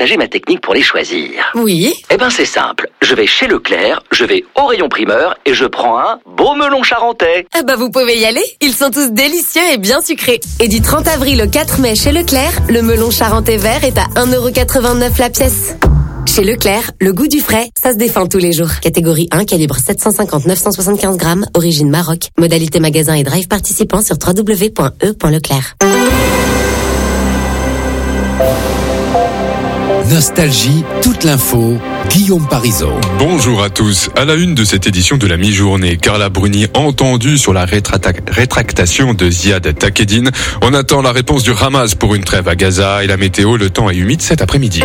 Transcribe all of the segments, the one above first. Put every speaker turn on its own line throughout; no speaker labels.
partager ma technique pour les choisir.
Oui.
Eh ben c'est simple, je vais chez Leclerc, je vais au rayon primeur et je prends un beau melon charentais.
Ah bah vous pouvez y aller, ils sont tous délicieux et bien sucrés. Et du 30 avril au 4 mai chez Leclerc, le melon charentais vert est à 1,89€ la pièce. Chez Leclerc, le goût du frais, ça se défend tous les jours. Catégorie 1, calibre 750-975 grammes, origine Maroc. Modalité magasin et drive participant sur www.e.leclerc.
Nostalgie, toute l'info, Guillaume Parisot.
Bonjour à tous. À la une de cette édition de la mi-journée, Carla Bruni entendue sur la rétractation de Ziad Takedine. On attend la réponse du Hamas pour une trêve à Gaza et la météo, le temps est humide cet après-midi.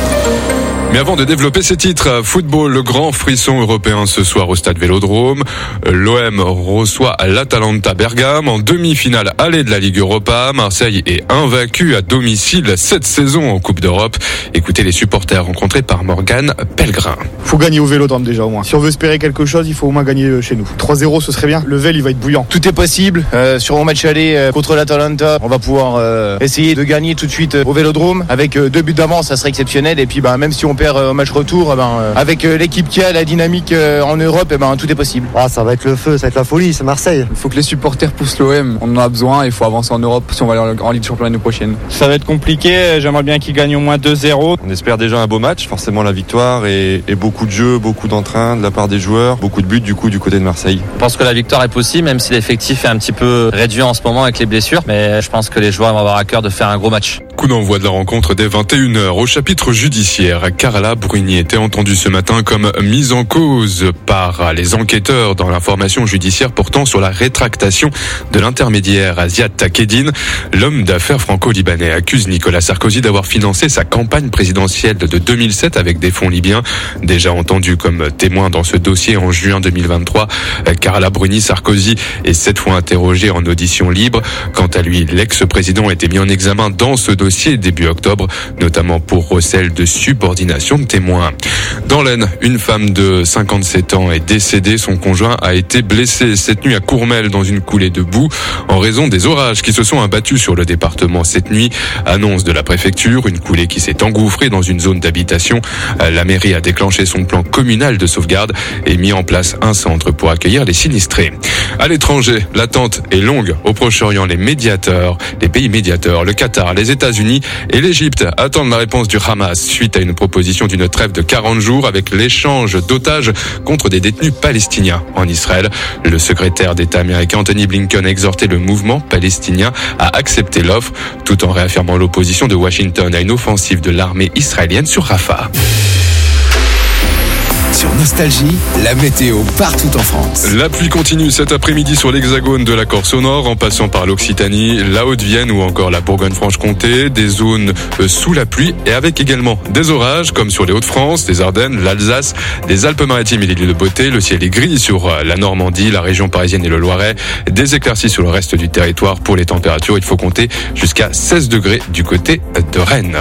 Mais avant de développer ces titres, football, le grand frisson européen ce soir au stade Vélodrome. L'OM reçoit l'Atalanta Bergame en demi-finale aller de la Ligue Europa. Marseille est invaincu à domicile cette saison en Coupe d'Europe. Écoutez les supporters rencontrés par Morgane Pellegrin.
Faut gagner au Vélodrome déjà au moins. Si on veut espérer quelque chose, il faut au moins gagner chez nous. 3-0 ce serait bien. Le Vel il va être bouillant.
Tout est possible. Sur mon match aller contre l'Atalanta, on va pouvoir essayer de gagner tout de suite au Vélodrome. Avec 2 buts d'avance, ça serait exceptionnel. Et puis même si on perd au match retour, avec l'équipe qui a la dynamique en Europe, tout est possible.
Ça va être le feu, ça va être la folie, c'est Marseille.
Il faut que les supporters poussent l'OM, on en a besoin, il faut avancer en Europe si on va aller en Ligue des Champions l'année prochaine.
Ça va être compliqué, j'aimerais bien qu'ils gagnent au moins 2-0.
On espère déjà un beau match, forcément la victoire et beaucoup de jeux, beaucoup d'entrain de la part des joueurs, beaucoup de buts du côté de Marseille.
Je pense que la victoire est possible, même si l'effectif est un petit peu réduit en ce moment avec les blessures, mais je pense que les joueurs vont avoir à cœur de faire un gros match.
Coup d'envoi de la rencontre dès 21h au chapitre judiciaire. Carla Bruni était entendue ce matin comme mise en cause par les enquêteurs dans l'information judiciaire portant sur la rétractation de l'intermédiaire Ziad Takedine. L'homme d'affaires franco-libanais accuse Nicolas Sarkozy d'avoir financé sa campagne présidentielle de 2007 avec des fonds libyens. Déjà entendu comme témoin dans ce dossier en juin 2023, Carla Bruni, Sarkozy est 7 fois interrogé en audition libre. Quant à lui, l'ex-président a été mis en examen dans ce dossier début octobre, notamment pour recel de subordination de témoins. Dans l'Aisne, une femme de 57 ans est décédée. Son conjoint a été blessé cette nuit à Courmelles dans une coulée de boue en raison des orages qui se sont abattus sur le département cette nuit. Annonce de la préfecture, une coulée qui s'est engouffrée dans une zone d'habitation. La mairie a déclenché son plan communal de sauvegarde et mis en place un centre pour accueillir les sinistrés. À l'étranger, l'attente est longue. Au Proche-Orient, les pays médiateurs, le Qatar, les États-Unis et l'Égypte attendent la réponse du Hamas suite à une proposition d'une trêve de 40 jours avec l'échange d'otages contre des détenus palestiniens en Israël. Le secrétaire d'État américain Anthony Blinken a exhorté le mouvement palestinien à accepter l'offre tout en réaffirmant l'opposition de Washington à une offensive de l'armée israélienne sur Rafah.
Sur Nostalgie, la météo partout en France.
La pluie continue cet après-midi sur l'hexagone de la Corse au nord, en passant par l'Occitanie, la Haute-Vienne ou encore la Bourgogne-Franche-Comté. Des zones sous la pluie et avec également des orages comme sur les Hauts-de-France, les Ardennes, l'Alsace, les Alpes-Maritimes et l'île de Beauté. Le ciel est gris sur la Normandie, la région parisienne et le Loiret. Des éclaircies sur le reste du territoire. Pour les températures, il faut compter jusqu'à 16 degrés du côté de Rennes.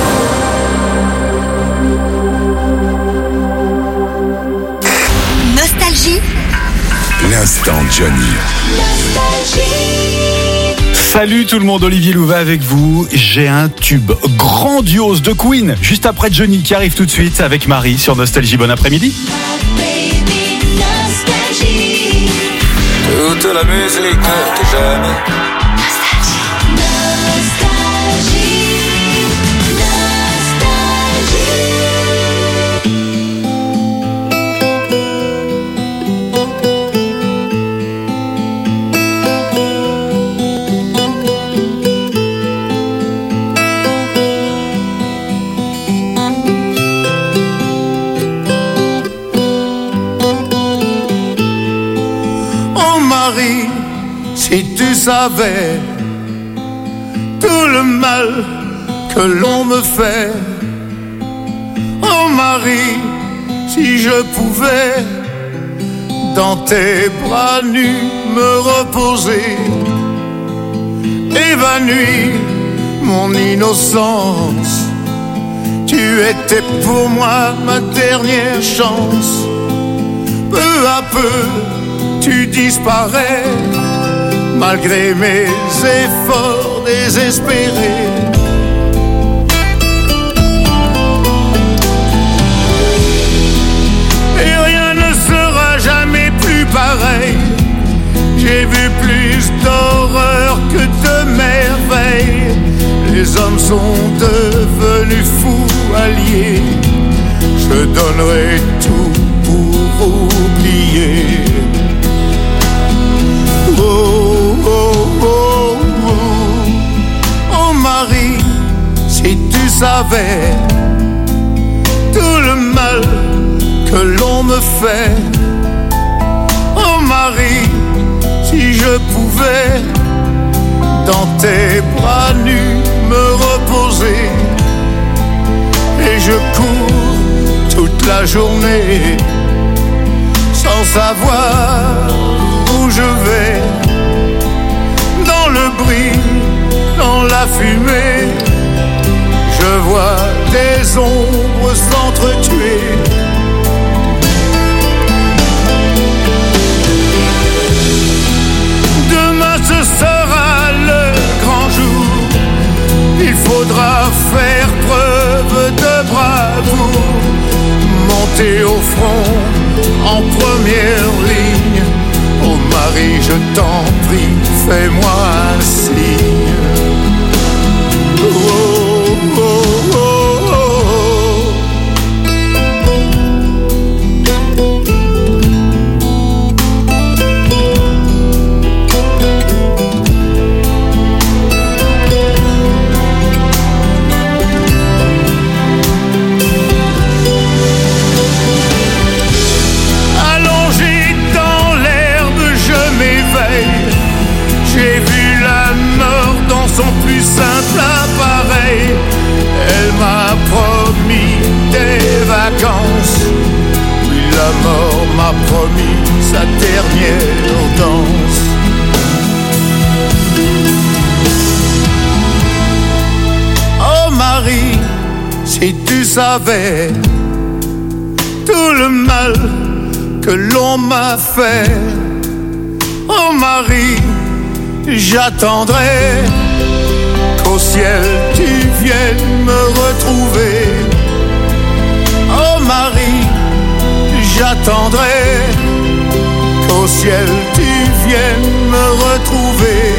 L'instant Johnny.
Salut tout le monde, Olivier Louvet avec vous. J'ai un tube grandiose de Queen juste après Johnny qui arrive tout de suite avec Marie sur Nostalgie. Bon après-midi.
Toute la musique que j'aime.
Si tu savais tout le mal que l'on me fait, oh Marie, si je pouvais dans tes bras nus me reposer, évanouir mon innocence, tu étais pour moi ma dernière chance. Peu à peu tu disparais, malgré mes efforts désespérés. les hommes sont devenus fous alliés. Je donnerai tout pour oublier. Oh, oh, oh, oh, oh Marie, si tu savais tout le mal que l'on me fait. Oh Marie, si je pouvais dans tes bras nus me reposer. Et je cours toute la journée sans savoir où je vais. Dans le bruit, dans la fumée, je vois des ombres s'entretuer. Demain ce sera le grand jour. Il faudra faire preuve de bravoure, monter au front en première ligne. Oh Marie, je t'en prie, fais-moi un signe. Oh, oh, oh, oh. J'ai vu la mort dans son plus simple appareil. Elle m'a promis des vacances. Puis la mort m'a promis sa dernière danse. Oh Marie, si tu savais tout le mal que l'on m'a fait. Oh Marie, j'attendrai qu'au ciel tu viennes me retrouver. Oh Marie, j'attendrai qu'au ciel tu viennes me retrouver.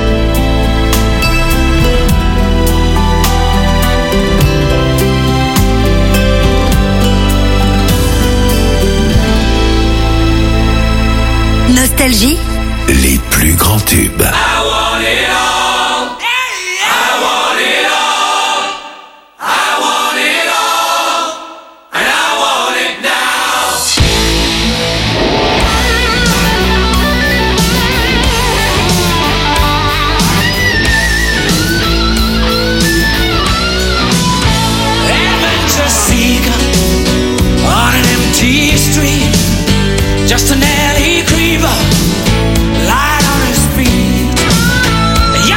Nostalgie,
les plus grands tubes.
I want it all. I want it all. I want it all. And I want it now. Adventure seeker on an empty street. Just an alley creeper, light on his feet.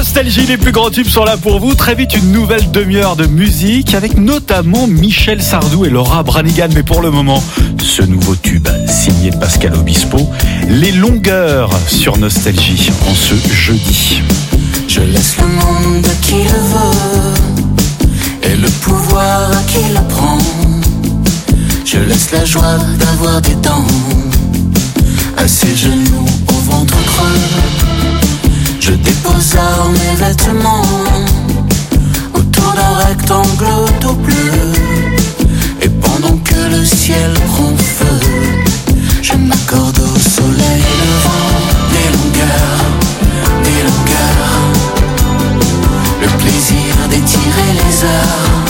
Nostalgie, les plus grands tubes sont là pour vous. Très vite, une nouvelle demi-heure de musique avec notamment Michel Sardou et Laura Branigan. Mais pour le moment, ce nouveau tube signé de Pascal Obispo, Les Longueurs sur Nostalgie en ce jeudi.
Je laisse le monde à qui le veut et le pouvoir à qui le prend. Je laisse la joie d'avoir des dents à ses genoux au ventre creux. Je dépose mes vêtements autour d'un rectangle tout bleu. Et pendant que le ciel prend feu, je m'accorde au soleil levant. Des longueurs, des longueurs, le plaisir d'étirer les heures.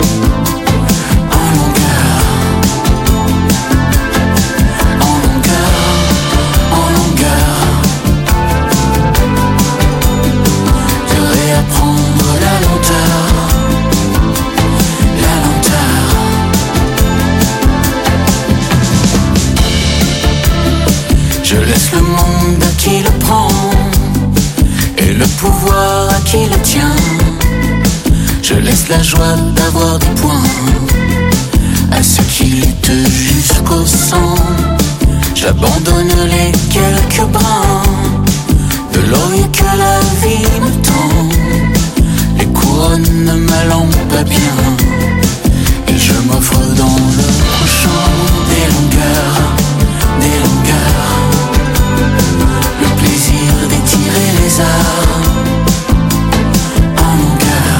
Je laisse le monde à qui le prend et le pouvoir à qui le tient. Je laisse la joie d'avoir des points à ceux qui luttent jusqu'au sang. J'abandonne les quelques brins de l'oreille que la vie me tend. Les couronnes ne m'allant pas bien et je m'offre dans le prochain. Des longueurs, des longueurs, le plaisir d'étirer les arts. En longueur,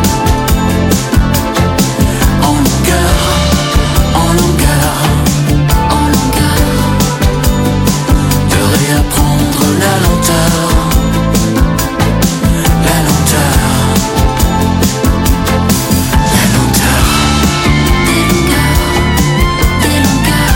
en longueur, en longueur, en longueur, de réapprendre la lenteur, la lenteur, la lenteur. Des longueurs, des longueurs.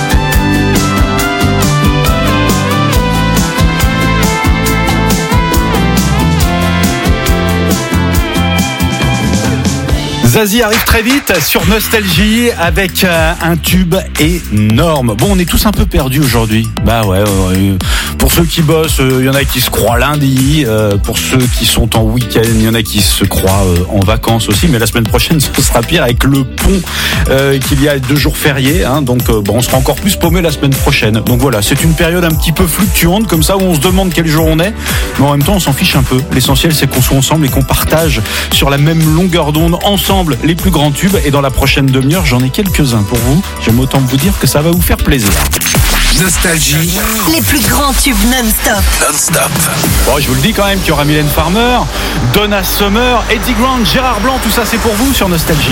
Zazie arrive très vite sur Nostalgie avec un tube énorme. Bon, on est tous un peu perdus aujourd'hui. Bah ouais. Pour ceux qui bossent, il y en a qui se croient lundi. Pour ceux qui sont en week-end, il y en a qui se croient en vacances aussi. Mais la semaine prochaine, ce sera pire avec le pont qu'il y a 2 jours fériés. Hein, donc bon, on sera encore plus paumé la semaine prochaine. Donc voilà, c'est une période un petit peu fluctuante comme ça où on se demande quel jour on est. Mais en même temps, on s'en fiche un peu. L'essentiel, c'est qu'on soit ensemble et qu'on partage sur la même longueur d'onde ensemble les plus grands tubes. Et dans la prochaine demi-heure, j'en ai quelques-uns pour vous. J'aime autant vous dire que ça va vous faire plaisir.
Nostalgie.
Les plus grands tubes non-stop.
Non-stop.
Bon, je vous le dis quand même qu'il y aura Mylène Farmer, Donna Summer, Eddie Grant, Gérard Blanc, tout ça c'est pour vous sur Nostalgie.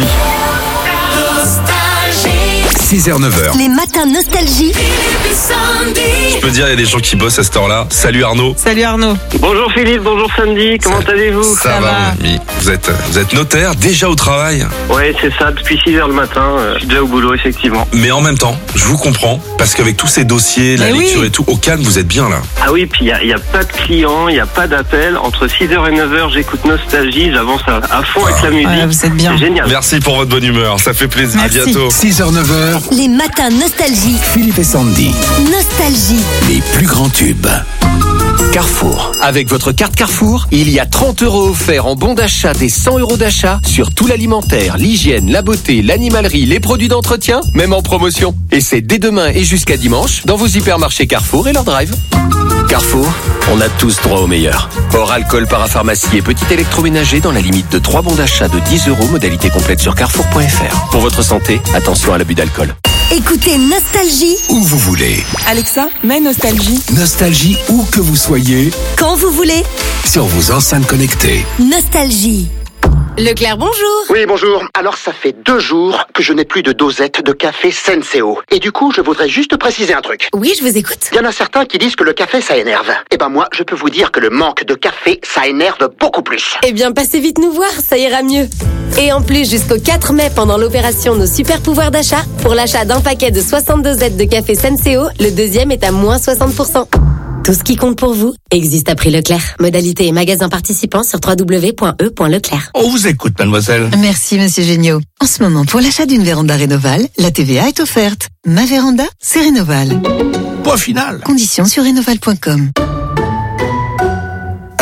6h, 9h.
Les matins Nostalgie.
Je peux dire, il y a des gens qui bossent à cette heure-là. Salut Arnaud.
Salut Arnaud.
Bonjour Philippe, bonjour Sandy, comment allez-vous?
Ça va mon ami. Vous êtes notaire, déjà au travail?
Ouais, c'est ça, depuis 6h le matin, je suis déjà au boulot, effectivement.
Mais en même temps, je vous comprends, parce qu'avec tous ces dossiers, la lecture et tout, au calme, vous êtes bien là.
Ah oui, puis il n'y a pas de clients, il n'y a pas d'appel. Entre 6h et 9h, j'écoute Nostalgie, j'avance à fond avec la musique.
Ouais, vous êtes bien.
C'est génial.
Merci pour votre bonne humeur, ça fait plaisir.
Merci.
À bientôt.
6h, 9h.
Les matins Nostalgie.
Philippe et Sandy.
Nostalgie.
Les plus grands tubes.
Carrefour. Avec votre carte Carrefour, il y a 30 € offerts en bon d'achat des 100 € d'achat sur tout l'alimentaire, l'hygiène, la beauté, l'animalerie, les produits d'entretien, même en promotion. Et c'est dès demain et jusqu'à dimanche dans vos hypermarchés Carrefour et leur drive. Carrefour, on a tous droit au meilleur. Hors alcool, parapharmacie et petit électroménager dans la limite de 3 bons d'achat de 10 €, modalité complète sur carrefour.fr. Pour votre santé, attention à l'abus d'alcool.
Écoutez Nostalgie.
Où vous voulez.
Alexa, mets Nostalgie.
Nostalgie où que vous soyez.
Quand vous voulez.
Sur vos enceintes connectées.
Nostalgie.
Leclerc, bonjour.
Oui, bonjour. Alors, ça fait 2 jours que je n'ai plus de dosette de café Senseo. Et du coup, je voudrais juste préciser un truc.
Oui, je vous écoute.
Il y en a certains qui disent que le café, ça énerve. Eh ben moi, je peux vous dire que le manque de café, ça énerve beaucoup plus.
Eh bien, passez vite nous voir, ça ira mieux. Et en plus, jusqu'au 4 mai, pendant l'opération Nos Super Pouvoirs d'achat, pour l'achat d'un paquet de 62 dosettes de café Senseo, le deuxième est à moins 60%. Tout ce qui compte pour vous existe à prix Leclerc. Modalité et magasin participants sur www.e.leclerc.
On vous écoute, mademoiselle.
Merci, monsieur Géniaud. En ce moment, pour l'achat d'une véranda Rénoval, la TVA est offerte. Ma véranda, c'est Rénoval.
Point final.
Conditions sur rénoval.com.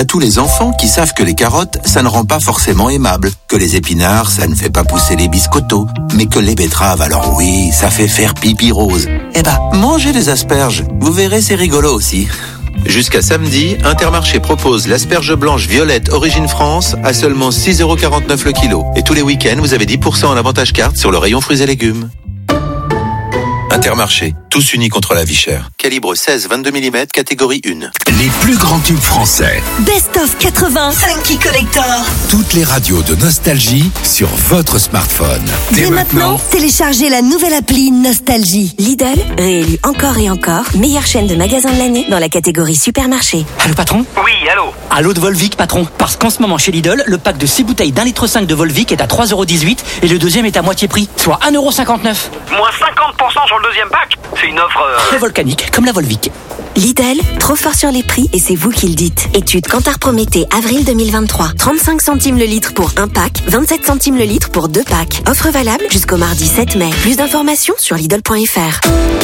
À tous les enfants qui savent que les carottes, ça ne rend pas forcément aimable, que les épinards, ça ne fait pas pousser les biscottos, mais que les betteraves, alors oui, ça fait faire pipi rose. Eh ben, mangez des asperges, vous verrez, c'est rigolo aussi. Jusqu'à samedi, Intermarché propose l'asperge blanche violette Origine France à seulement 6,49 € le kilo. Et tous les week-ends, vous avez 10% en avantage carte sur le rayon fruits et légumes. Intermarché, tous unis contre la vie chère. Calibre 16-22 mm, catégorie 1.
Les plus grands tubes français.
Best of 80, Funky Collector.
Toutes les radios de Nostalgie sur votre smartphone.
Dès maintenant, téléchargez la nouvelle appli Nostalgie.
Lidl, réélu encore et encore, meilleure chaîne de magasins de l'année dans la catégorie supermarché.
Allô patron ?
Oui, allô.
Allô de Volvic patron. Parce qu'en ce moment chez Lidl, le pack de 6 bouteilles d'1,5 litre de Volvic est à 3,18 € et le deuxième est à moitié prix, soit 1,59 €.
Moins 50% sur le deuxième pack. C'est une offre...
volcanique, comme la Volvic.
Lidl, trop fort sur les prix et c'est vous qui le dites. Étude Kantar Prométhée, avril 2023. 35 centimes le litre pour un pack, 27 centimes le litre pour 2 packs. Offre valable jusqu'au mardi 7 mai. Plus d'informations sur Lidl.fr.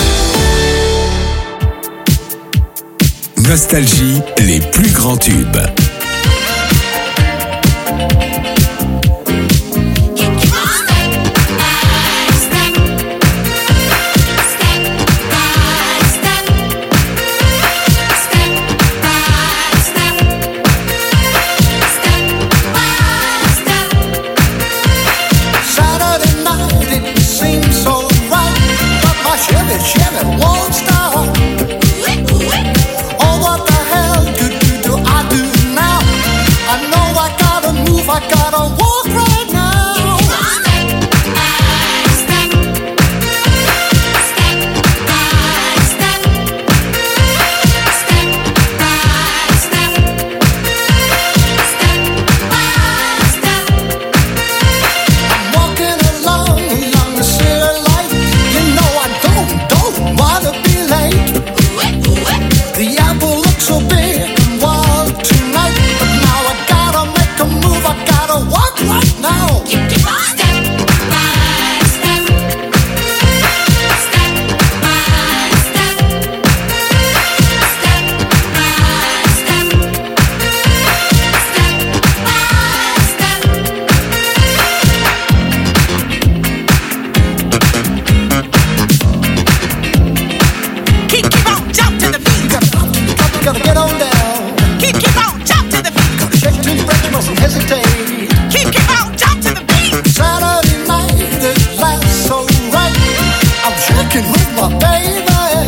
Nostalgie, les plus grands tubes.
Chevy won't stop. Oh, what the hell do I do now? I know I gotta move, I gotta walk right now. I'm walking along the city light. You know I don't wanna be late. The apple looks so big and wild tonight, but now I gotta make a move. I gotta walk right now. Keep on step by step, step by step, step by step, step
Keep on, jump to the beat.
You gotta get on down.
Keep on, jump to the beat.
Gotta shake till you break, you mustn't hesitate.
Keep on, jump to the beat.
Saturday night, it lasts so right. I'm shaking with my baby.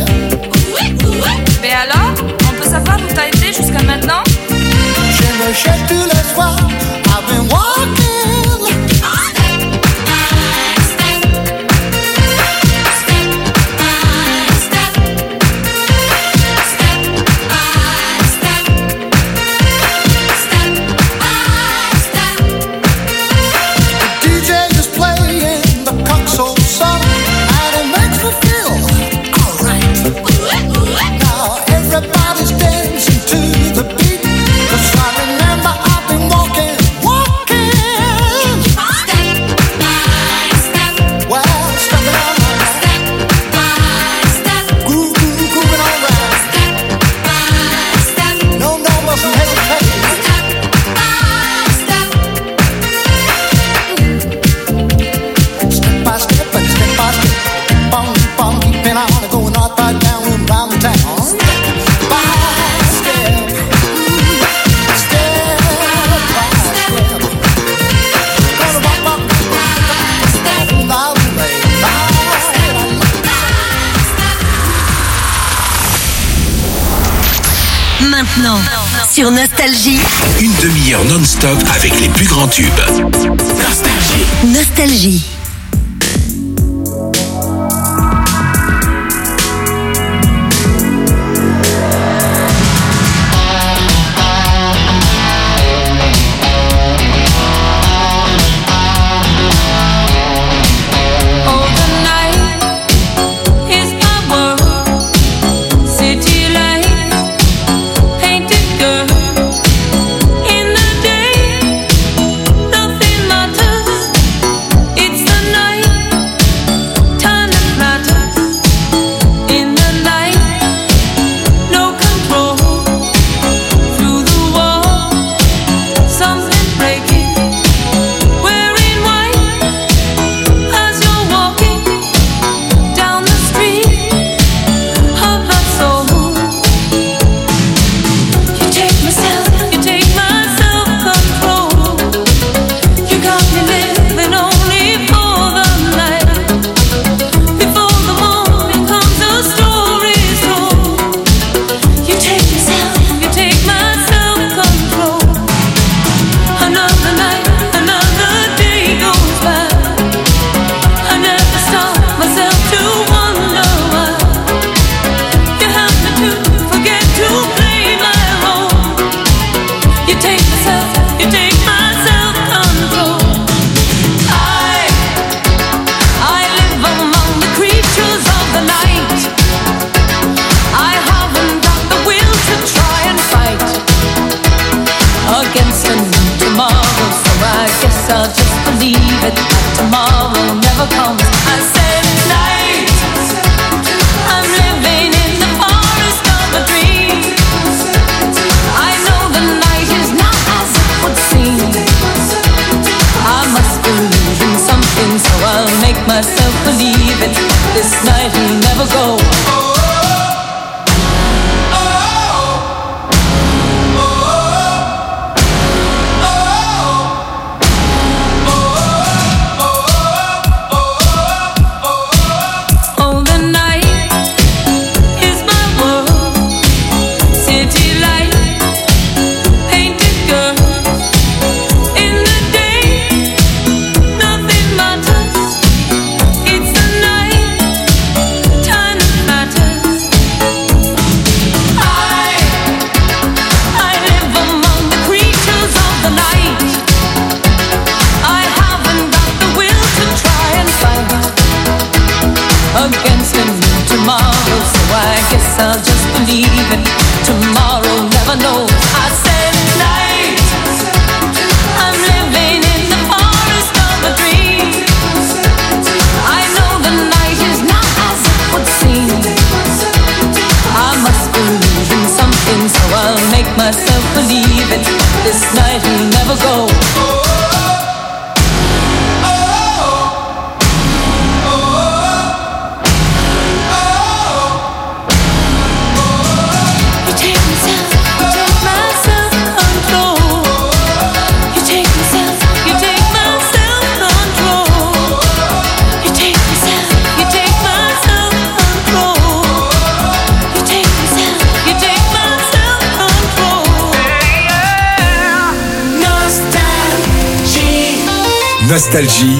Mais alors, on peut savoir où t'as été jusqu'à maintenant?
Je me jette tous les soirs. I've been walking. Everybody's dancing to the beat. 'Cause I remember I've been walking, walking. Step by step. Well, stepping on my step by step. Grooving on right. Step by step. No, mustn't hesitate. Step by step. Step by step and step by step. Keep on keeping on, going right back down and round the town.
Maintenant, sur Nostalgie,
Une demi-heure non-stop avec les plus grands tubes.
Nostalgie.
It's
make myself believe it. This night will never go.
Nostalgie.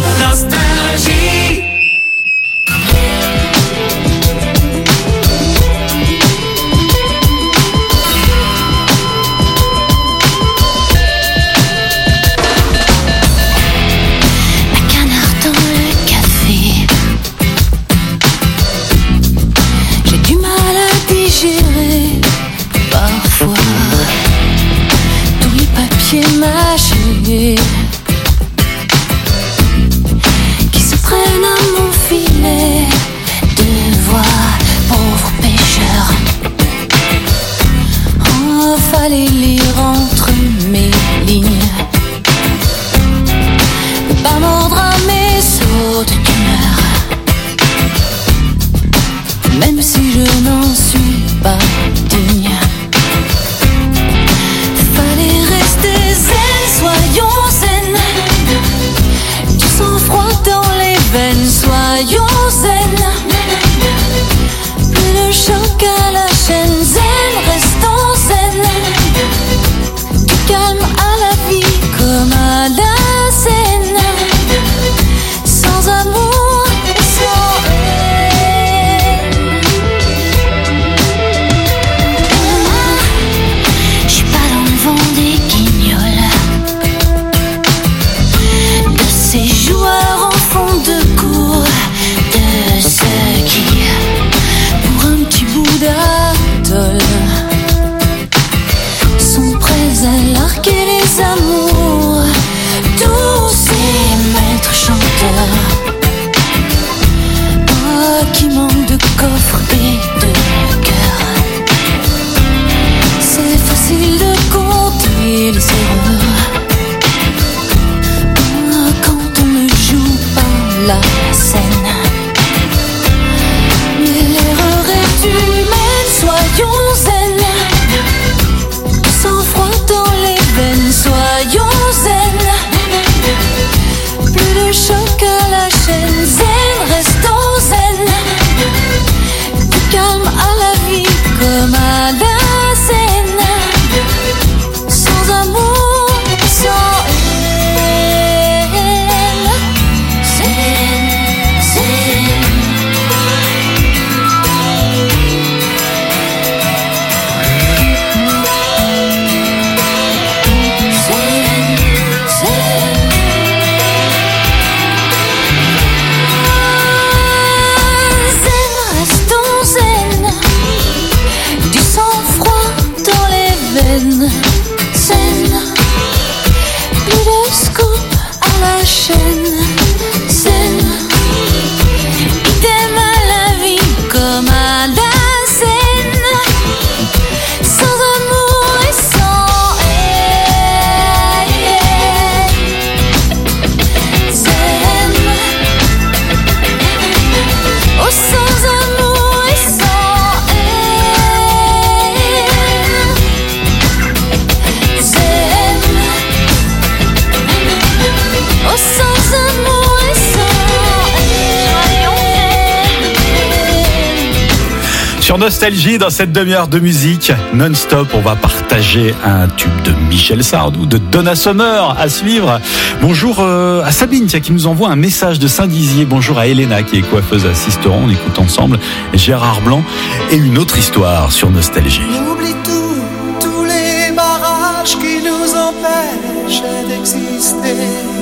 Nostalgie, dans cette demi-heure de musique non-stop, on va partager un tube de Michel Sardou, de Donna Summer à suivre. Bonjour à Sabine qui nous envoie un message de Saint-Dizier. Bonjour à Elena qui est coiffeuse à Sisteron. On écoute ensemble Gérard Blanc et une autre histoire sur Nostalgie.
On oublie tous les barrages qui nous empêchent d'exister.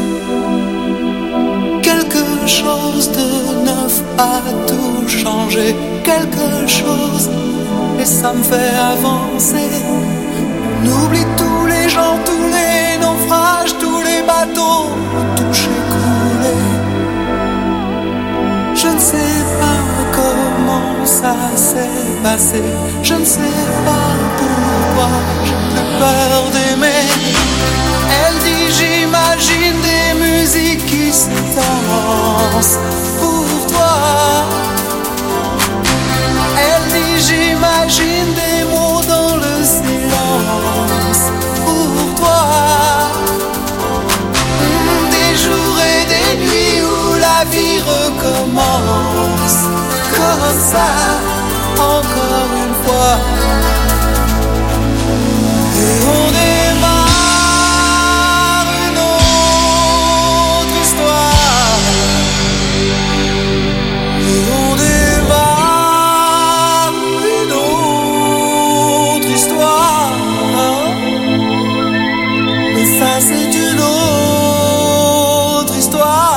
Quelque chose de neuf a tout changé. Quelque chose et ça me fait avancer. On oublie tous les gens, tous les naufrages, tous les bateaux touchés, coulés. Je ne sais pas comment ça s'est passé. Je ne sais pas pourquoi je peur d'aimer. Elle dit j'imagine des musiques qui se dansent pour toi. Elle dit j'imagine des mots dans le silence pour toi. Des jours et des nuits où la vie recommence comme ça, encore une fois. Et on démarre une autre histoire. Et on démarre une autre histoire. Mais ça c'est une autre histoire.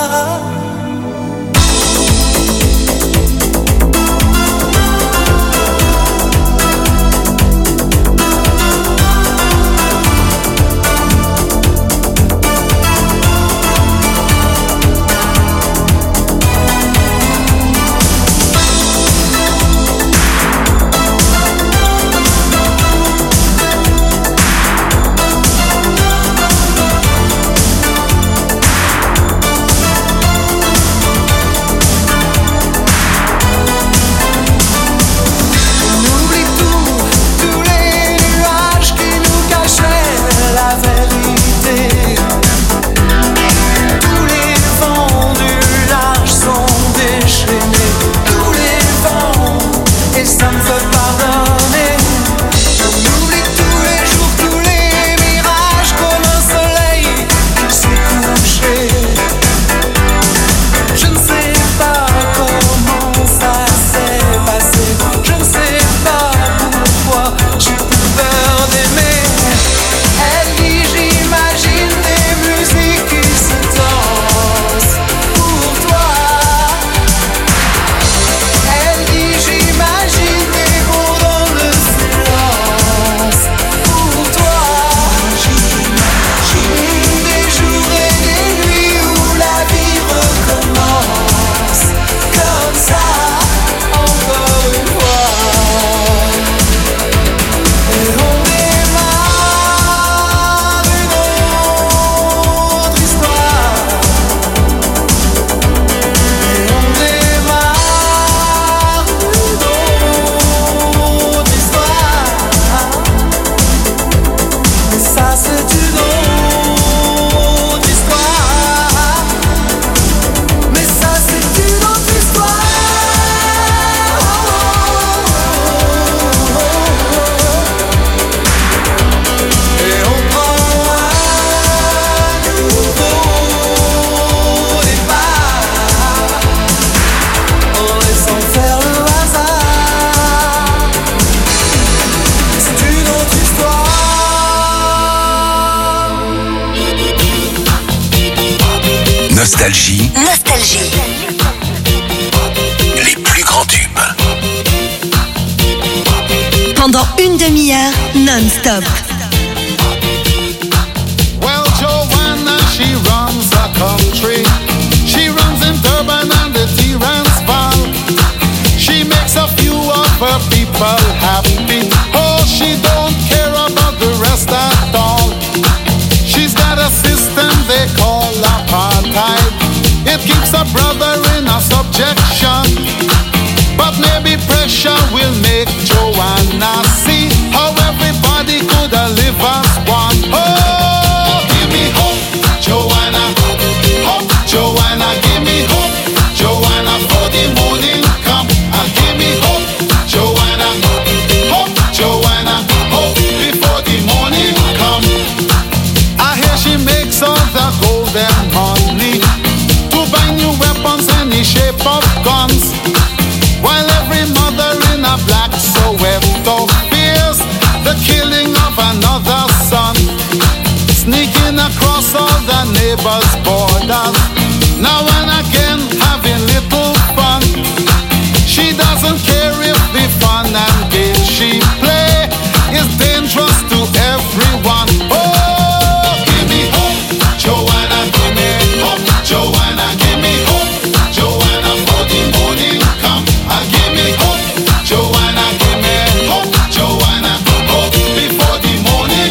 Nostalgie.
Nostalgie.
Les plus grands tubes.
Pendant une demi-heure, non-stop.
Well, Joanna, she runs a country. She runs in Durban and the Transvaal. She makes a few of her people happy. Oh, she don't care about the rest at all. She's got a system they call apartheid. It keeps a brother in a subjection. But maybe pressure will make Joanna see how everybody could live as one. Oh, give me hope, Joanna. Hope, Joanna, give me hope, Joanna, for the morning come. Give me hope, Joanna. Hope, Joanna, hope before the morning come. I hear she makes all the golden money to buy new weapons in the shape of guns. While every mother in a black Soweto fears the killing of another son, sneaking across all the neighbors' borders, now and again having little fun. She doesn't care if the fun and games she play is dangerous to everyone. Oh, give me hope, Joanna, give me hope, Joanna, give me hope, Joanna, for the morning come. Give me hope, Joanna, give me hope, Joanna, hope before the morning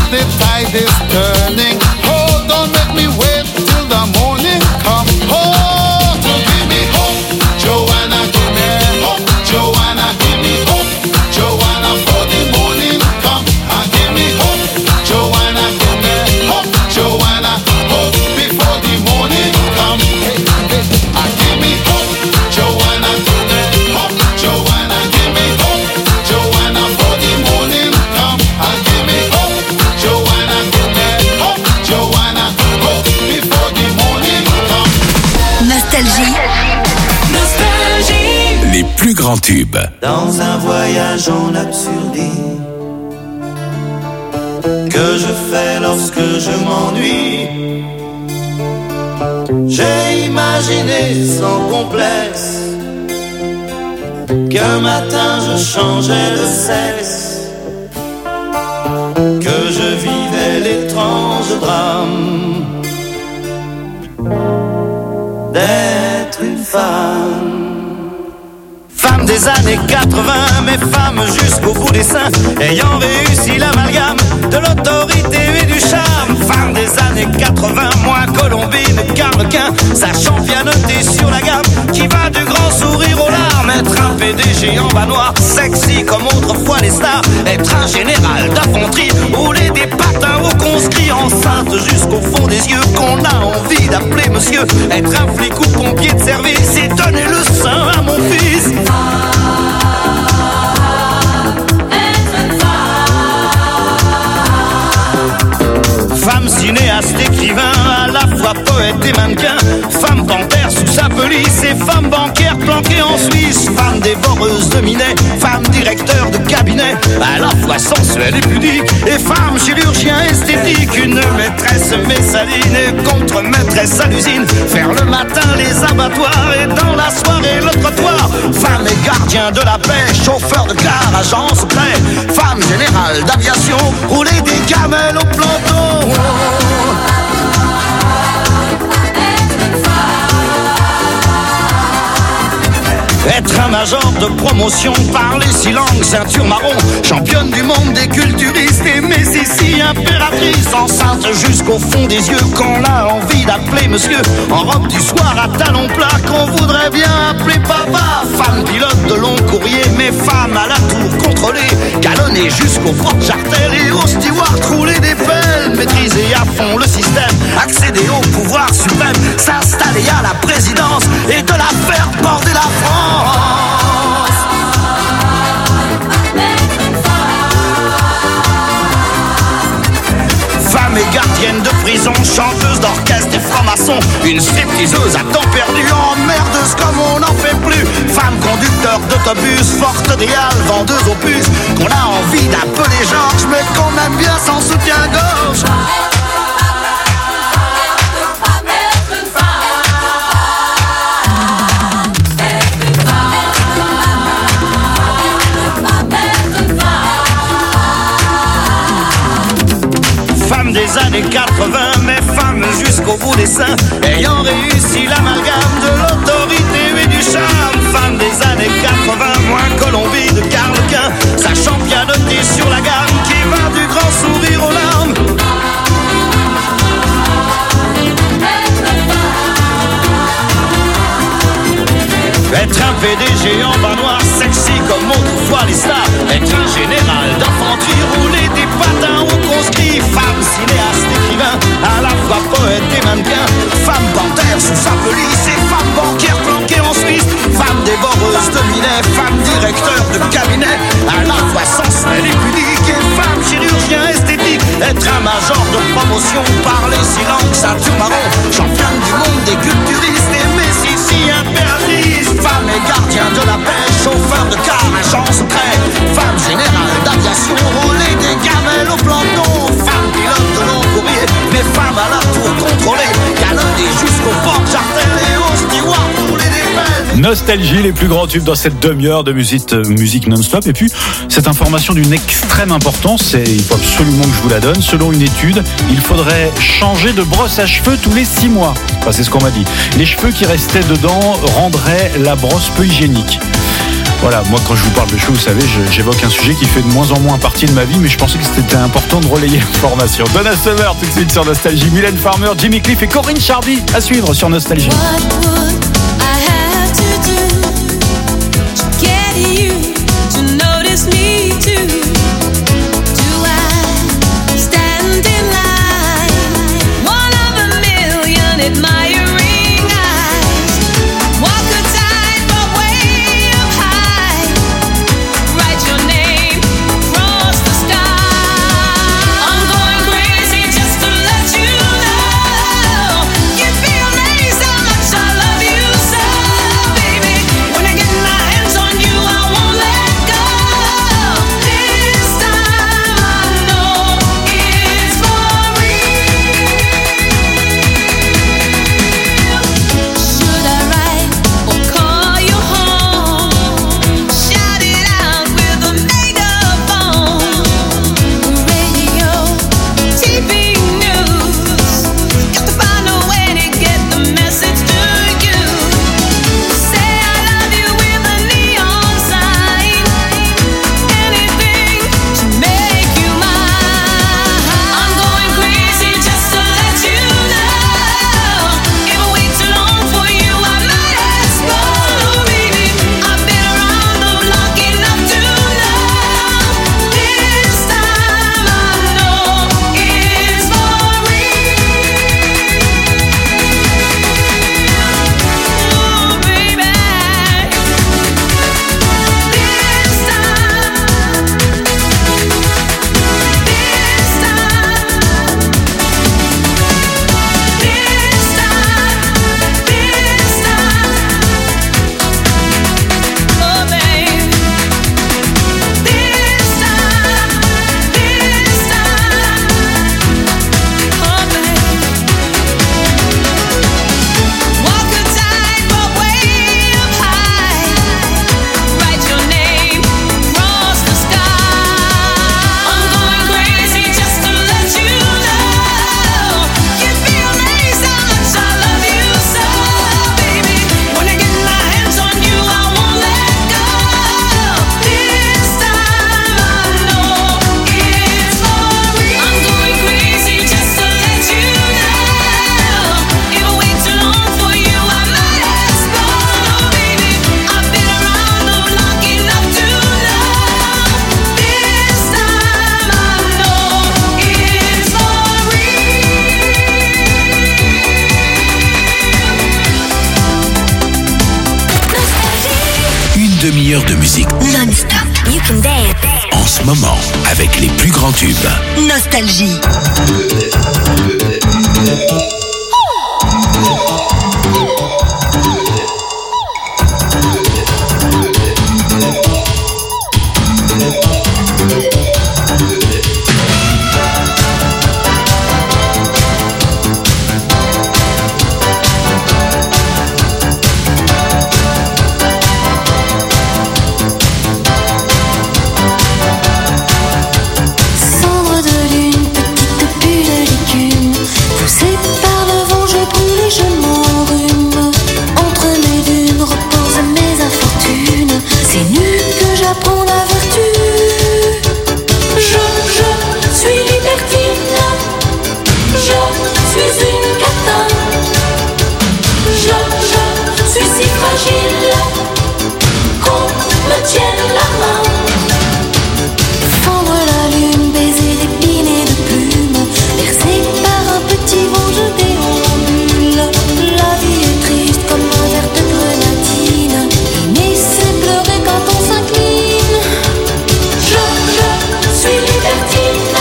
the tide is turning. Oh, don't make me wait till the morning come. Oh, to give me hope, Joanna, give me hope, Joanna, give me hope, Joanna, for the morning come. Give me hope, Joanna, give me hope, Joanna, hope before the morning come. Hey, hey, give me hope, Joanna, give me hope, Joanna, give me hope, Joanna, for the morning come. Give me hope, Joanna, give me hope, Joanna, hope before the morning come.
Nostalgie.
Nostalgie. Les plus grands tubes.
Dans un voyage en absurdie que je fais lorsque je m'ennuie, j'ai imaginé sans complexe qu'un matin je changeais de sexe, que je vivais l'étrange drame d'être une femme. Femme des années 80, mais femme jusqu'au bout des seins, ayant réussi l'amalgame de l'autorité et du charme. Femme des années 80, moins Colombine qu'Arlequin, sachant pianoter sur la gamme, qui va du grand sourire aux larmes. Être un PDG en bas noir, sexy comme autrefois les stars. Être un général d'infanterie, rouler des patins aux conscrits, enceinte jusqu'au fond des yeux, qu'on a envie d'appeler monsieur. Être un flic ou pompier de service et donner le sein à mon fils. Femme cinéaste, écrivain, à la fois poète et mannequin. Femme panthère sous sa police et femme bancaire planquée en Suisse. Femme dévoreuse de minet, femme directeur de cabinet, à la fois sensuelle et pudique. Et femme chirurgien esthétique, une maîtresse messaline et contre-maîtresse à l'usine. Faire le matin les abattoirs et dans la soirée le trottoir. Femme et gardien de la paix, chauffeur de car, agent secret. Femme générale d'aviation, rouler des camels au planton. Être un major de promotion, parler 6 langues, ceinture marron, championne du monde des culturistes et Messissi, impératrice, enceinte jusqu'au fond des yeux, qu'on a envie d'appeler monsieur, en robe du soir à talons plats, qu'on voudrait bien appeler papa. Femme pilote de long courrier, mais femme à la tour contrôlée, galonnée jusqu'au porte-jartel et au steward rouler des pelles, maîtriser à fond le système, accéder au pouvoir suprême, s'installer à la présidence et de la faire border la France. Femme et gardienne de prison, chanteuse d'orchestre et franc-maçon, une stripteaseuse à temps perdu, emmerdeuse comme on n'en fait plus. Femme conducteur d'autobus, forte des halles, vendeuse aux puces, qu'on a envie d'appeler Georges, mais qu'on aime bien sans soutien-gorge. Femme des années 80, mais femme jusqu'au bout des seins, ayant réussi l'amalgame de l'autorité et du charme. Femme des années 80, moins Colombie de Carlequin, sachant pianoter sur la gamme, qui va du grand sourire aux larmes. Être un PDG en bas noir, sexy comme autrefois les stars. Être un général d'infanterie, rouler des patins aux conscrits. Femme cinéaste, écrivain, à la fois poète et mannequin. Femme panthère sous sa police et femme bancaire planquée en Suisse. Femme dévoreuse de minet, femme directeur de cabinet, à la fois sensuelle et pudique. Et femme chirurgien esthétique, être un major de promotion, parler 6 langues, ceinture marron, championne du monde des culturistes et Messissi, impératrice. Femme et gardien de la paix, chauffeur de car, agent secret. Femme générale d'aviation, rouler des gamelles au planton. Femme pilote de long courrier, mais femme à la tour contrôlée, galonnée jusqu'au porte-jartel et au steward rouler des pelles.
Nostalgie, les plus grands tubes dans cette demi-heure de musique non-stop. Et puis, cette information d'une extrême importance, il faut absolument que je vous la donne. Selon une étude, il faudrait changer de brosse à cheveux tous les 6 mois. Enfin, c'est ce qu'on m'a dit. Les cheveux qui restaient dedans rendraient la brosse peu hygiénique. Voilà, moi quand je vous parle de show, vous savez, j'évoque un sujet qui fait de moins en moins partie de ma vie, mais je pensais que c'était important de relayer l'information. Donna Summer tout de suite sur Nostalgie, Mylène Farmer, Jimmy Cliff et Corinne Chardy à suivre sur Nostalgie.
Demi-heure de musique
non-stop. You can dance.
En ce moment, avec les plus grands tubes.
Nostalgie.
Cendre de lune, petite bulle d'écume, poussée par le vent, je brûle et je m'enrhume. Entre mes dunes reposent mes infortunes, c'est nu que j'apprends la vertu. Je suis libertine, je suis une catin. Je suis si fragile qu'on me tienne la main. Fendre la lune, baiser d'épines et de plumes, bercé par un petit vent, je déambule. La vie est triste comme un verre de grenadine, aimer c'est pleurer quand on s'incline. Je suis libertine,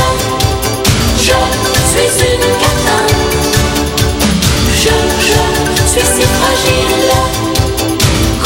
je suis une catin. Je suis si fragile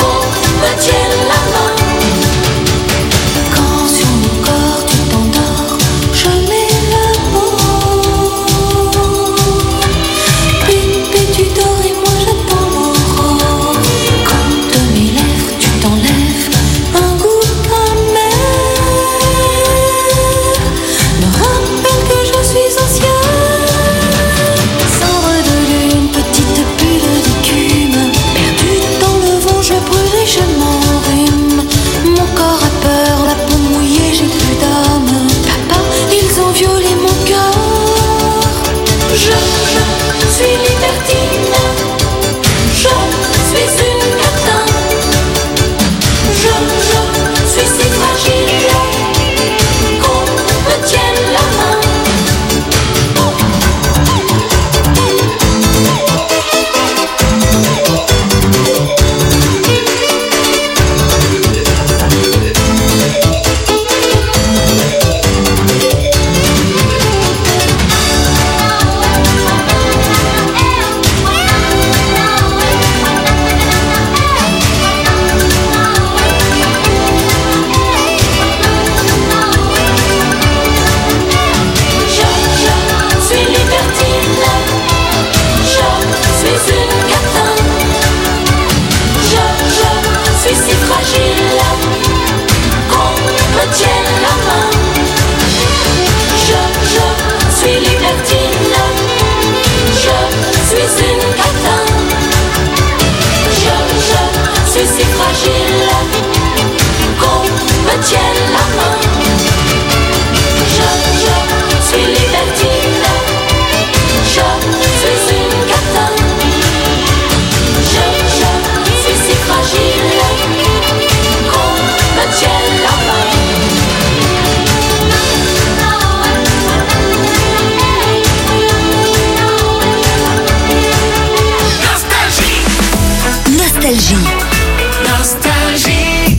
Nostalgie.
Nostalgie.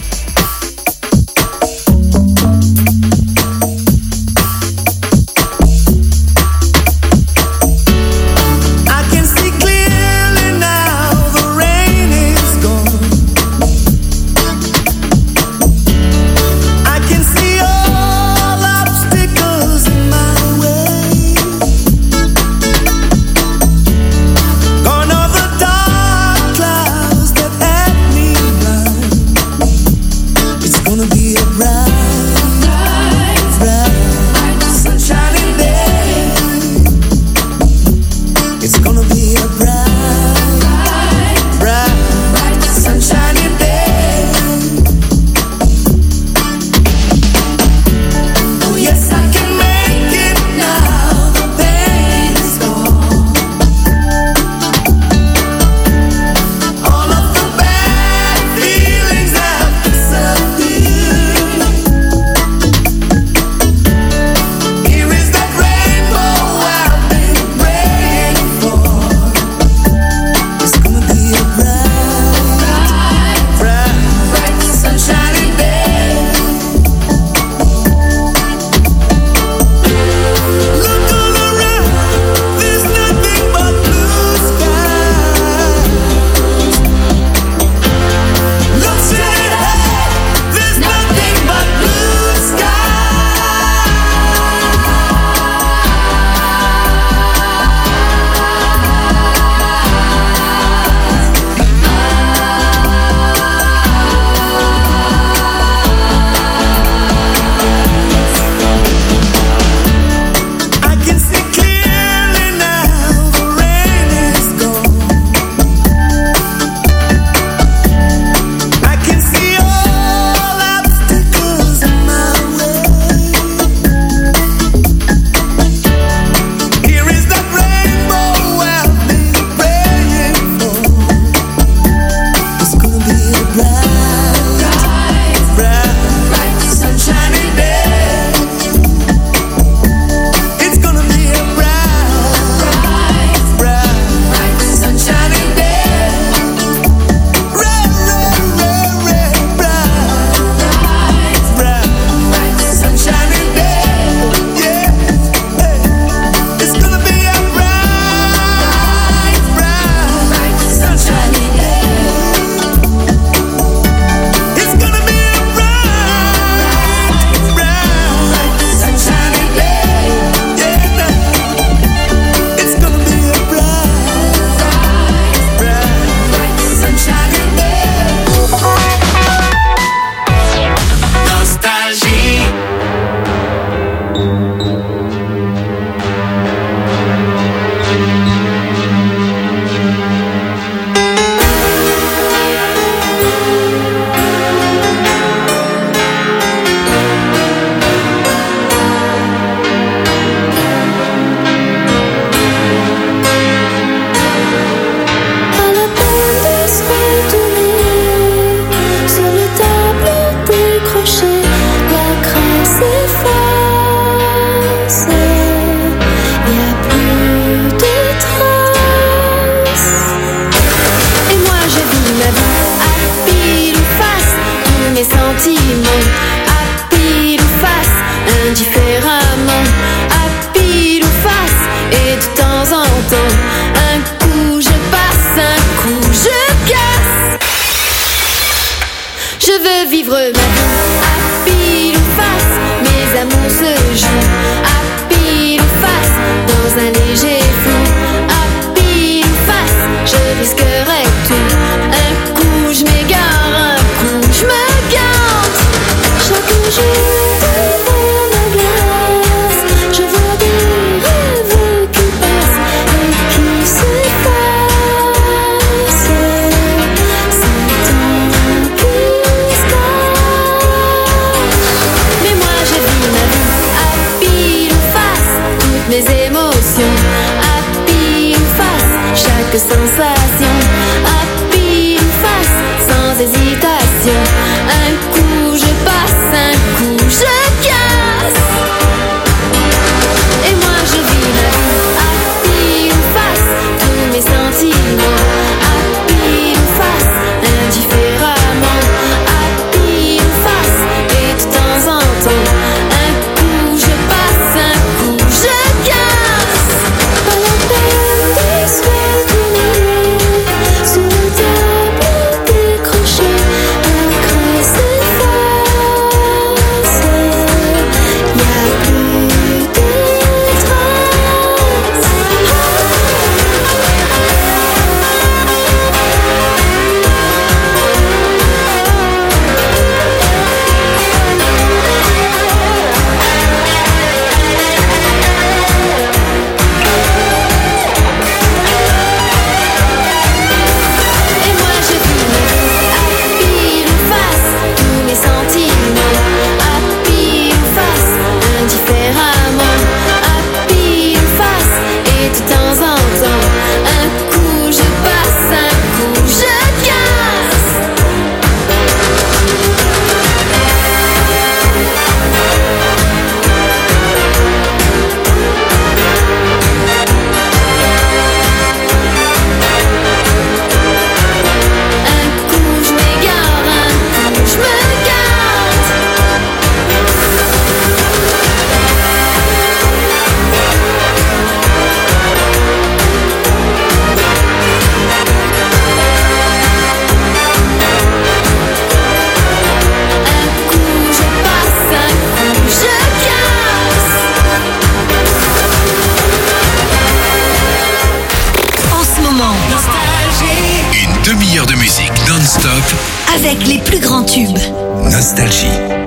demi-heure de musique non-stop
avec les plus grands tubes.
Nostalgie.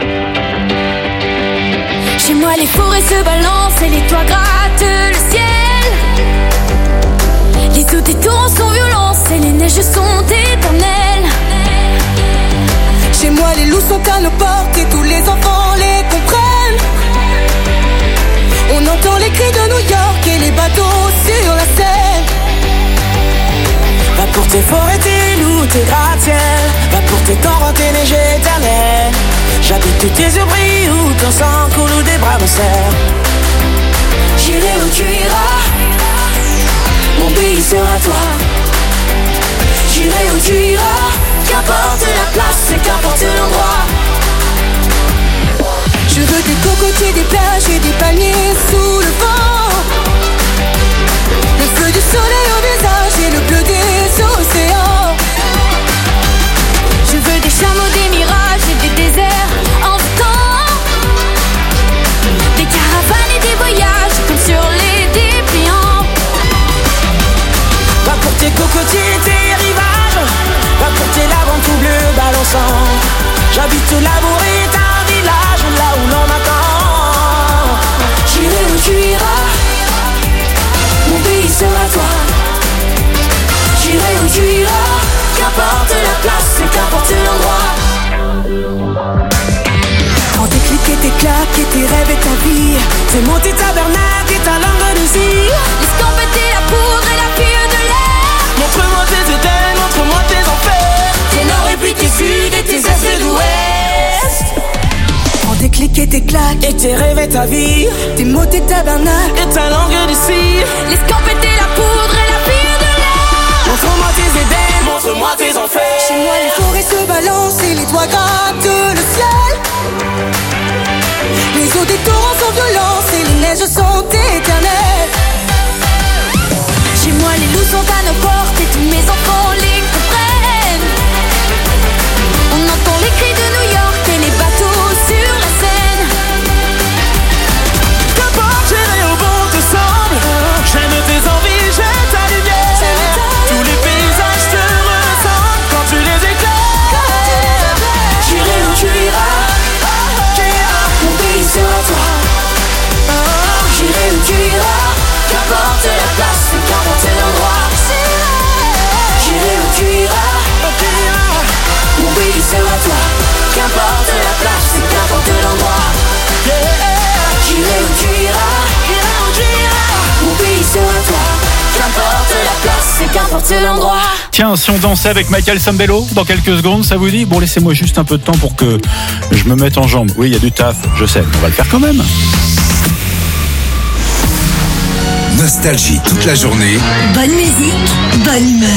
Chez moi les forêts se balancent et les toits grattent le ciel. Les eaux des torrents sont violentes et les neiges sont éternelles.
Chez moi les loups sont à nos portes et tous les enfants les comprennent. On entend les cris de New York et les bateaux sur la Seine. Va pour tes forêts, tes loups, tes gratte-ciels. Va pour tes torrents, tes neiges éternelles. J'habite où tes yeux brillent, où ton sang coule, où des bras me serrent.
J'irai où tu iras,
mon pays sera toi.
J'irai où tu iras, qu'importe la place et qu'importe l'endroit.
Je veux des cocotiers, des plages et des palmiers sous le vent. Le feu du soleil au visage et le bleu des océans.
Je veux des chameaux, des mirages et des déserts en temps. Des caravanes et des voyages comme sur les dépliants.
Va pour tes cocotiers, tes rivages. Va pour tes laves tout bleu balançant. J'habite l'amour et un village là où l'on m'attend.
J'irai où tu iras,
mon pays sera toi.
J'irai où tu iras, qu'importe la place et qu'importe l'endroit.
Quand tes clics et tes claques et tes rêves et ta vie, tes mots, tes tabernacles et ta langue de cire.
L'escampette et la poudre et la pire de l'air.
Montre-moi tes Éden, montre-moi tes enfers.
Tes nord et puis tes sud et tes est et d'ouest.
Quand tes clics et tes claques et tes rêves et ta vie, tes mots, tes tabernacles et ta langue de cire.
L'escampette et la poudre et la pire de l'air.
Montre-moi tes Éden, montre-moi tes enfers. Chez moi les forêts se balancent et les toits grattent le ciel. Les eaux des torrents sont violentes et les neiges sont éternelles.
Chez moi les loups sont à nos portes et tous mes enfants les comprennent. On entend les cris de New York et les bateaux sur la Seine.
Qu'importe, j'irai où bon te semble. J'aime tes envies, j'aime ta lumière. Tous les paysages te ressemblent quand tu les éclaires.
J'irai où tu iras,
mon pays sera toi.
J'irai où tu iras, qu'importe la place et qu'importe l'endroit. J'irai où tu iras,
mon pays sera toi.
qu'importe la place et qu'importe l'endroit. J'irai où tu iras,
mon pays sera toi.
qu'importe la place et qu'importe l'endroit.
Tiens, si on dansait avec Michael Sambello dans quelques secondes, ça vous dit? Bon, laissez-moi juste un peu de temps pour que je me mette en jambe. Oui, il y a du taf, je sais, mais on va le faire quand même.
Nostalgie toute la journée.
Bonne musique, bonne humeur.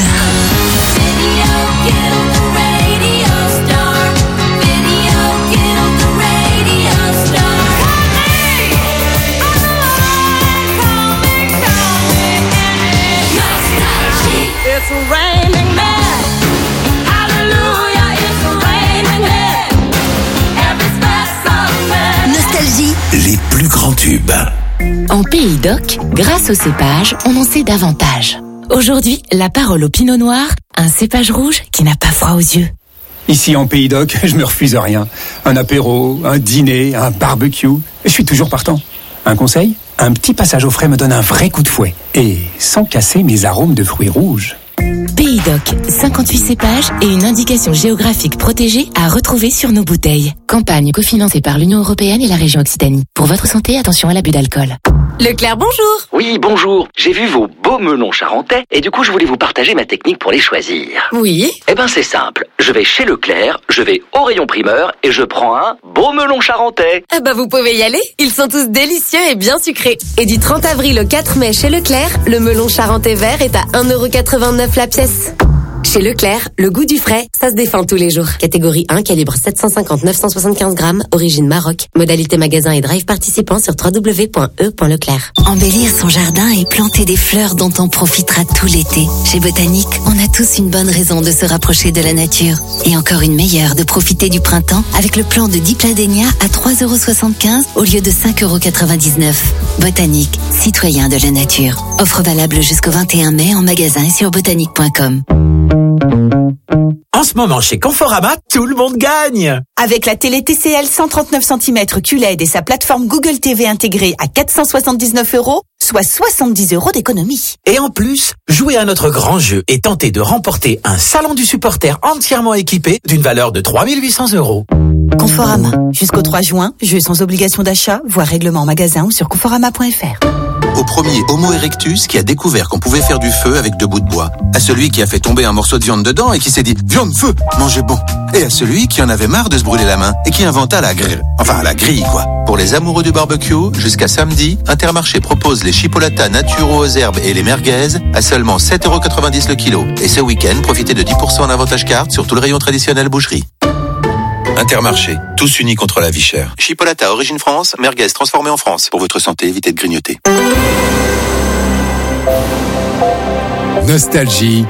It's raining men. Hallelujah, it's raining men. Every special man.
Nostalgie.
Les plus grands tubes.
En Pays d'Oc, grâce au cépage, on en sait davantage. Aujourd'hui, la parole au pinot noir, un cépage rouge qui n'a pas froid aux yeux.
Ici en Pays d'Oc, je me refuse à rien. Un apéro, un dîner, un barbecue, je suis toujours partant. Un conseil ? Un petit passage au frais me donne un vrai coup de fouet. Et sans casser mes arômes de fruits rouges.
Pays d'Oc, 58 cépages et une indication géographique protégée à retrouver sur nos bouteilles. Campagne cofinancée par l'Union Européenne et la région Occitanie. Pour votre santé, attention à l'abus d'alcool.
Leclerc, bonjour.
Oui, bonjour. J'ai vu vos beaux melons charentais et du coup, je voulais vous partager ma technique pour les choisir.
Oui.
Eh ben, c'est simple. Je vais chez Leclerc, je vais au rayon primeur et je prends un beau melon charentais.
Eh ben, vous pouvez y aller. Ils sont tous délicieux et bien sucrés. Et du 30 avril au 4 mai chez Leclerc, le melon charentais vert est à 1,89€ la pièce. Chez Leclerc, le goût du frais, ça se défend tous les jours. Catégorie 1, calibre 750-975 grammes, origine Maroc. Modalité magasin et drive participant sur www.e.leclerc.
Embellir son jardin et planter des fleurs dont on profitera tout l'été. Chez Botanique, on a tous une bonne raison de se rapprocher de la nature. Et encore une meilleure de profiter du printemps avec le plan de Dipladénia à 3,75€ au lieu de 5,99€. Botanique, citoyen de la nature. Offre valable jusqu'au 21 mai en magasin et sur botanique.com.
En ce moment, chez Conforama, tout le monde gagne.
Avec la télé TCL 139 cm QLED et sa plateforme Google TV intégrée à 479 €, soit 70 € d'économie.
Et en plus, jouez à notre grand jeu et tentez de remporter un salon du supporter entièrement équipé d'une valeur de 3 800 €.
Conforama. Jusqu'au 3 juin, jeu sans obligation d'achat, voire règlement en magasin ou sur conforama.fr.
Au premier Homo erectus qui a découvert qu'on pouvait faire du feu avec 2 bouts de bois. À celui qui a fait tomber un morceau de viande dedans et qui s'est dit « Viande, feu, mangez bon ». Et à celui qui en avait marre de se brûler la main et qui inventa la grille. Enfin, la grille, quoi. Pour les amoureux du barbecue, jusqu'à samedi, Intermarché propose les chipolatas naturaux aux herbes et les merguez à seulement 7,90 € le kilo. Et ce week-end, profitez de 10% en avantage carte sur tout le rayon traditionnel boucherie. Intermarché, tous unis contre la vie chère. Chipolata origine France, merguez transformée en France. Pour votre santé, évitez de grignoter.
Nostalgie.